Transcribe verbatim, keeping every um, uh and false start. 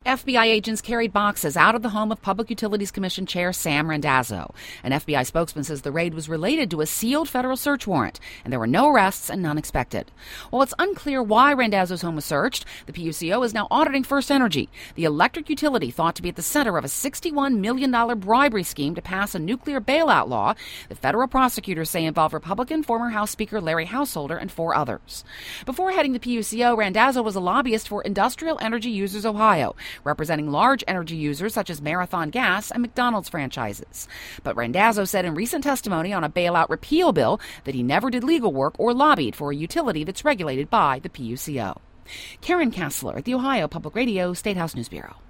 F B I agents carried boxes out of the home of Public Utilities Commission Chair Sam Randazzo. An F B I spokesman says the raid was related to a sealed federal search warrant, and there were no arrests and none expected. While it's unclear why Randazzo's home was searched, the P U C O is now auditing First Energy, the electric utility thought to be at the center of a sixty-one million dollars bribery scheme to pass a nuclear bailout law that federal prosecutors say involved Republican former House Speaker Larry Householder and four others. Before heading the P U C O, Randazzo was a lobbyist for Industrial Energy Users Ohio, representing large energy users such as Marathon Gas and McDonald's franchises. But Randazzo said in recent testimony on a bailout repeal bill that he never did legal work or lobbied for a utility that's regulated by the P U C O. Karen Kassler at the Ohio Public Radio State House News Bureau.